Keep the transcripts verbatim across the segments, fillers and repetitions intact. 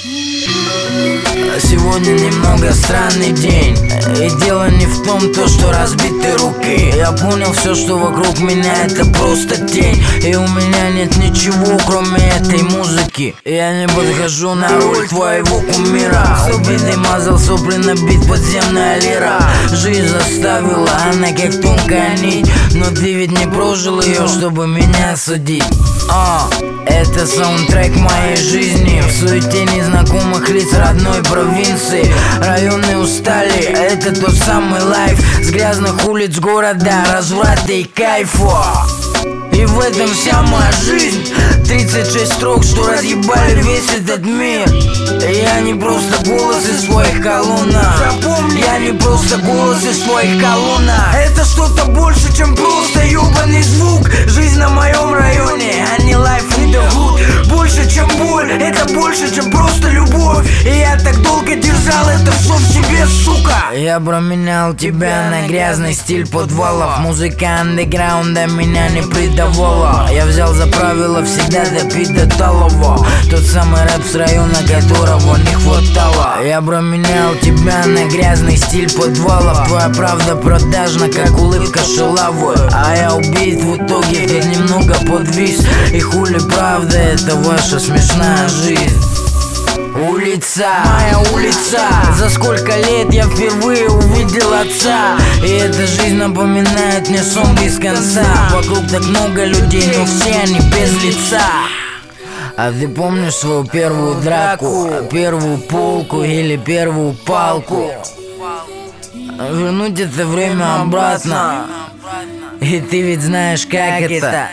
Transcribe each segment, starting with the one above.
Сегодня немного странный день, и дело не в том, то, что разбиты руки. Я понял, все, что вокруг меня, это просто тень. И у меня нет ничего, кроме этой музыки. Я не подхожу на роль твоего кумира. Убитый мазал сопли, набит подземная лира. Жизнь заставила, она как тонкая нить, но ты ведь не прожил ее, чтобы меня судить. А, это саундтрек моей жизни. В суете незнакомых лиц родной провинции. Районы устали, это тот самый лайф. С грязных улиц города, разврата и кайфа. И в этом вся моя жизнь. Тридцать шесть строк, что разъебали весь этот мир. Я не просто голос из своих колоннах. Запомни, я не просто голос из своих колоннах. Это что-то больше, чем просто ёбаный звук. Жизнь на моем районе, а не life in the hood. Больше, чем боль, это больше, чем просто любовь. И я так долго держал это все в себе, сука. Я променял тебя на грязный стиль подвалов. Музыка андеграунда меня не предавала. Я взял за правило всегда допить до талого. Тот самый рэп с района, которого не хватало. Я променял тебя на грязный стиль подвалов. Твоя правда продажна, как улыбка шалавы. А я убит в итоге, тут немного подвис. И хули правда, это ваша смешная жизнь. Улица, моя улица. За сколько лет я впервые увидел отца. И эта жизнь напоминает мне сон без конца. Вокруг так много людей, но все они без лица. А ты помнишь свою первую драку, первую полку или первую палку? Вернуть это время обратно. И ты ведь знаешь, как это.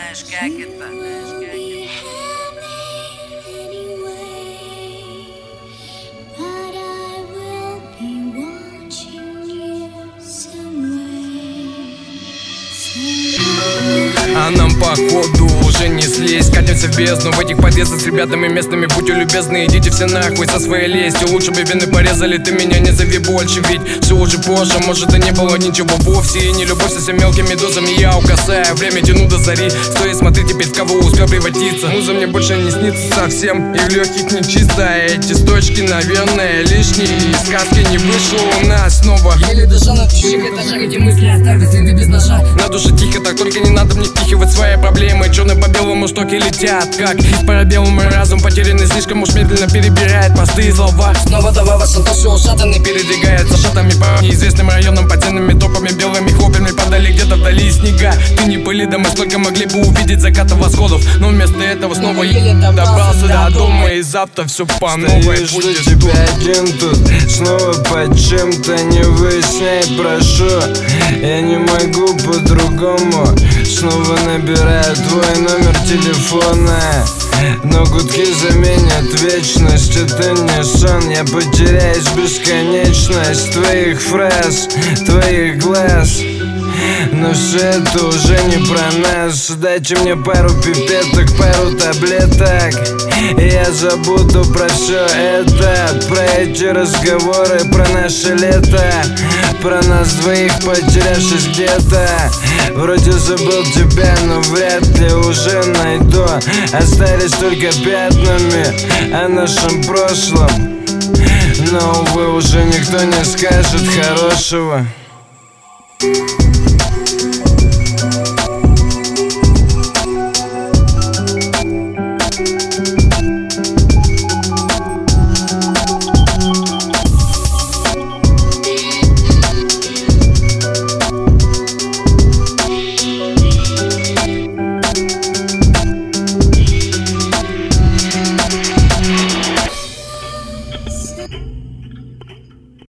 А нам походу уже не слезть. Катимся в бездну в этих подъездах с ребятами местными. Будьте любезны, идите все нахуй со своей лестью. Лучше бы вены порезали, ты меня не зови больше. Ведь все уже позже, может и не было ничего вовсе. И не любовь со всеми мелкими дозами я угасаю. Время тяну до зари, стоит смотреть теперь, в кого успел превратиться. Муза мне больше не снится совсем, и в легких не чисто. Эти строчки, наверное, лишние. И сказки не вышло у нас снова. Еле дыша на чужих этажах, эти мысли оставят следы без ножа. На душе тихо, так только не надо мне впихивать свои проблемы. Черные по белому штоки летят, как из парабеллум. Мой разум потерянный слишком уж медленно перебирает простые слова. Снова давай вас Сантоши ушатанный передвигается шатами по неизвестным районам, подземными тропами, белыми хлопьями падали где-то вдали снега. Ты не пыли, да мы столько могли бы увидеть закатов восходов, но вместо этого снова еле добрался до дома. И завтра все по новой будет. Жду тебя один тут, снова под чем-то. Не выясняй, прошу, я не могу по-другому. Снова набираю твой номер телефона, но гудки заменят вечность. Это не сон, я потеряюсь в бесконечность твоих фраз, твоих глаз. Но все это уже не про нас. Дайте мне пару пипеток, пару таблеток, и я забуду про все это. Про эти разговоры, про наше лето, про нас двоих, потерявшись где-то. Вроде забыл тебя, но вряд ли уже найду. Остались только пятнами о нашем прошлом, но, увы, уже никто не скажет хорошего.